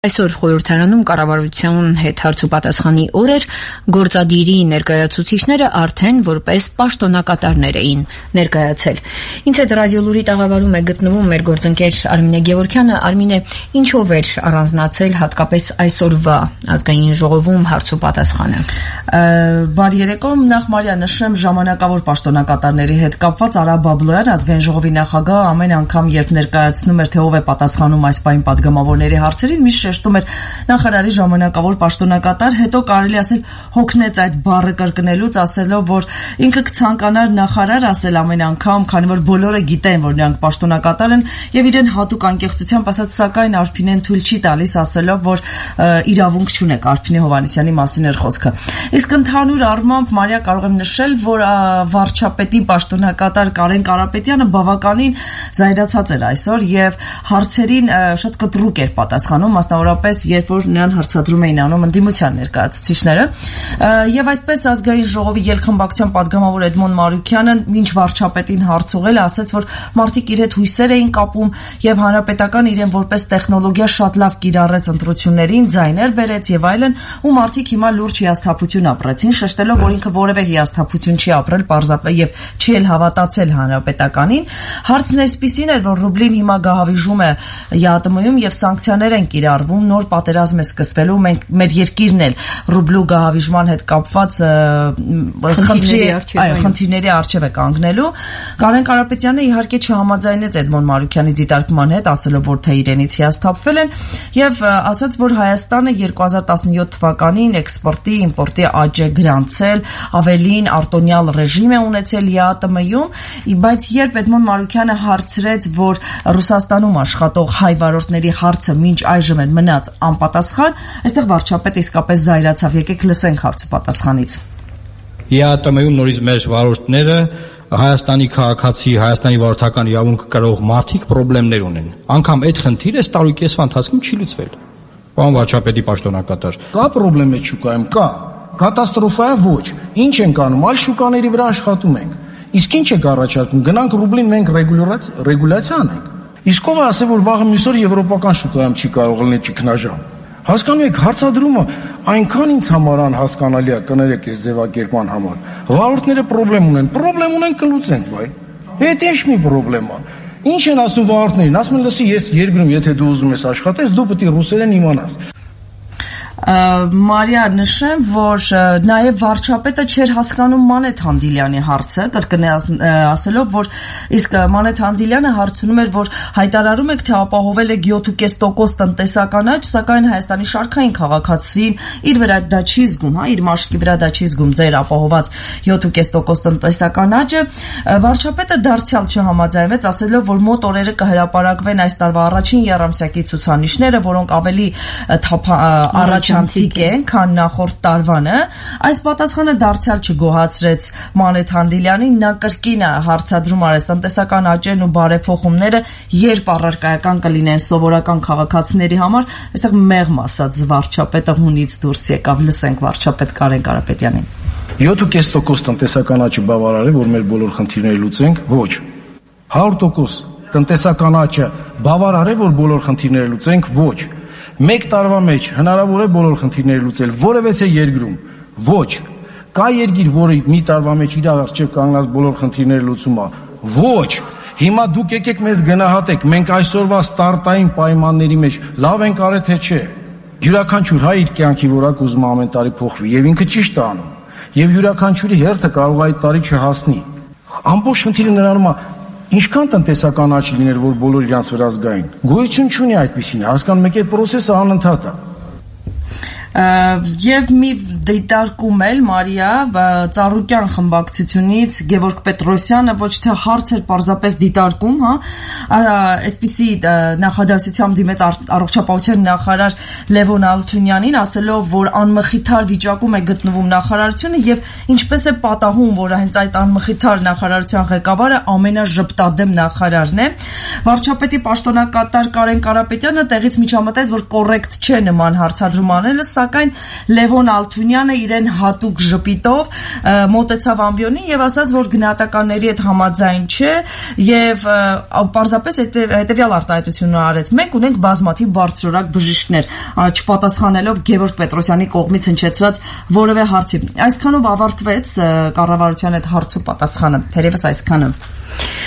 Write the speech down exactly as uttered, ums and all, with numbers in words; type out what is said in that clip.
Այսօր խորհրդարանում կառավարության հետ հարցուպատասխանի օր էր, գործադիրի ներկայացուցիչները արդեն որպես պաշտոնակատարներ էին ներկայացել։ Ինձ հետ ռադիոլուրի տաղավարում է գտնվում մեր գործընկեր Արմինե Գևորգյանը։ Արմինե, ինչով էր առանձնացել հատկապես այսօրվա ազգային ժողովում հարցուպատասխանը։ Բարի երեկո, նախ Մարիա նշեմ ժամանակավոր պաշտոնակատարների հետ կապված Արա Բաբլոյան, ազգային ժողովի նախագահ, ամեն անգամ երբ ներկայացնում էր, թե ով է պատասխանում այս պահին պատգամավորների հարցերին, միշտ շեշտում էր նախարարի ժամանակավոր պաշտոնակատար, հետո կարելի ասել հոգնեց այդ բառը կրկնելուց, ասելով, որ ինքը կցանկանար նախարար ասել ամեն անգամ, քանի որ բոլորը գիտեն, որ նրանք պաշտոնակատար են, եւ իրեն հատուկ անկեղծությամբ ասած, սակայն Արփինեն թույլ չի տալիս, ասելով, որ իրավունք չունեք, Արփինե Հովհաննիսյանի մասին էր խոսքը։ Իսկ ընդհանուր առմամբ Մարիա կարող եմ նշել, որ վարչապետի պաշտոնակատար Կարեն Կարապետյանը բավականին զայրացած էր այսօր եւ հարցերին շատ կտրուկ էր պատասխանում, մասնավորապես երբ որ նրան հարցադրում էին անում ընդդիմության ներկայացուցիչները, եւ այսպես ազգային ժողովի ելքխմբակցության падգամավոր Էդմոն Մարուկյանը մինչ վարչապետին հարց ուղղել, ասաց, որ մարդիկ իր հետ հույսեր էին կապում եւ հանրապետական իրեն որպես տեխնոլոգիա շատ լավ կիրառեց ընտրություններին, ձայներ բերեց եւ այլն, ու մարդիկ հիմա լուրջ հիասթափություն ապրեցին, շեշտելով, որ ինքը որևէ հիասթափություն չի ապրել պարզապես եւ չի էլ հավատացել հանրապետականին։ Հարցն այսպիսին էր, որ ռուբլին հիմա գահավիժում է ԵԱՏՄ-ում եւ սանկցիաներ են կիրառվում, նոր պատերազմ է սկսվելու, մենք մեր երկիրն էլ ռուբլու գահավիժման հետ կապված խնդիրների առջև է կանգնելու։ Կարեն Կարապետյանը իհարկե չհամաձայնեց Էդմոն Մարուկյանի դիտարկման հետ, ասելով, որ թե իրենից հիասթափվել են եւ ասաց, որ Հայաստանը երկու հազար տասնյոթ թվականին էքսպորտի, իմպորտի աճ է գրանցել, ավելին արտոնյալ ռեժիմ է ունեցել ԵԱՏՄ-ում, բայց երբ Էդմոն Մարուկյանը հարցրեց, որ Ռուսաստանում աշխատող հայ վարորդների հարցը մինչ այժմ էր մնաց անպատասխան, այստեղ վարչապետը իսկապես զայրացավ, եկեք լսենք հարցուպատասխանից։ ԵԱՏՄ-ում նորից մեր վարորդները Հայաստանի քաղաքացի, Հայաստանի վարորդական իրավունք կրող մարդիկ խնդիրներ ունեն։ Անգամ այդ խնդիրը այս տարի կեսվա ընթացքում չի լուծվել։ Պարոն վարչապետի պաշտոնակատար։ Կա խնդրեմ այդ շուկայում, կա։ Կատաստրոֆա է ոչ։ Ինչ ենք անում, այլ շուկաների վրա աշխատում ենք։ Իսկ ինչ եք առաջարկում, գնանք ռուբլին մենք ռեգուլյացիա անենք։ Իսկ ով է ասել, որ վաղը մյուս օր եվրոպական շուկայում չի կարող լինել ճգնաժամ։ Հասկանում եք, հարցադրումը այնքան ինձ համար անհասկանալի է, կներեք այս ձևակերպման համար։ Վարորդները խնդրեմ ունեն, խնդրեմ ունեն կլուծենք, բայ։ Այդ ինչ մի խնդրեմ է։ Ինչ են ասում վարորդներին, ասում են, լսի, ես երկրում, եթե դու ուզում ես աշխատես, դու պետք է ռուսերեն իմանաս։ Մարիա նշեմ, որ նաև վարչապետը չէր հասկանում Մանեթ Հանդիլյանի հարցը, կրկնեց ասելով, որ իսկ Մանեթ Հանդիլյանը հարցնում էր, որ հայտարարում եք, թե ապահովել եք յոթ կես տոկոս տնտեսական աճ, սակայն Հայաստանի շարքային քաղաքացին իր վրա դա չի զգում, հա, իր մաշկի վրա դա չի զգում ձեր ապահոված յոթ կես տոկոս տնտեսական աճը։ Վարչապետը դարձյալ չհամաձայնվեց, ասելով, որ մոտ օրերը կհրապարակվեն այս տարվա առաջին եռամսյակի ցուցանիշները, որոնք ավելի առաջ չանցիկ են, քան նախորդ տարվանը։ Այս պատասխանը դարձյալ չգոհացրեց Մանեթ Հանդիլյանին, նա կրկին հարցադրում արեց տնտեսական աճերն ու բարեփոխումները երբ առարկայական կլինեն սովորական քաղաքացիների համար, այստեղ մեղմ ասած վարչապետը հունից դուրս եկավ, լսենք վարչապետ Կարեն Կարապետյանին։ յոթ կես տոկոս տնտեսական աճը բավարար է, որ մեր բոլոր խնդիրները լուծենք, ոչ։ հարյուր տոկոս տնտեսական աճը բավարար է, որ բոլոր խնդիրները լուծենք, ոչ։ Մեկ տարվա մեջ հնարավոր է բոլոր խնդիրները լուծել որևէ երկրում, ոչ։ Կա երկիր, որը մի տարվա մեջ իր առջև կանգնած բոլոր խնդիրները լուծում է, ոչ։ Հիմա դուք եկեք մեզ գնահատեք, մենք այսօրվա ստարտային պայմանների մեջ լավ ենք արել թե չէ։ Յուրաքանչյուր հայ իր կյանքի որակ ուզում է ամեն տարի փոխվի եւ ինքը ճիշտ է անում։ Եվ յուրաքանչյուրի հերթը կարող է այդ տարի չհասնի։ Ամբողջ խնդիրը նրանում է Ինչքան տնտեսական աճ լիներ, որ բոլոր իրանց վրա զգային։ Գոյություն չունի այդպեսին, հասկանում եք, այդ process-ը անընդհատ է։ Եվ մի դիտարկում էլ Մարիա Ծառուկյան խմբակցությունից Գևորգ Պետրոսյանը ոչ թե հարց էր, պարզապես դիտարկում, հա, այսպիսի նախադասությամբ դիմեց առողջապահության նախարար Լևոն Ալթունյանին, ասելով, որ անմխիթար վիճակում է գտնվում նախարարությունը եւ ինչպես է պատահում, որ հենց այդ անմխիթար նախարարության ղեկավարը ամենաժպտադեմ նախարարն է։ Վարչապետի պաշտոնակատար Կարեն Կարապետյանը տեղից միջամտեց, որ կոռեկտ չէ նման հարցադրում անելը, սակայն Լևոն Ալթունյանը իրեն հատուկ ժպիտով մոտեցավ ամբիոնին եւ ասաց, որ գնահատականների հետ համաձայն չէ եւ պարզապես հետեւյալ արտահայտությունը արեց. մենք ունենք բազմաթիվ բարձրորակ բժիշկներ, չպատասխանելով Գևորգ Պետրոսյանի կողմից հնչեցրած որևէ հարցի։ Այսքանով ավարտվեց կառավարության այդ հարցու պատասխանը, թերևս այսքանը։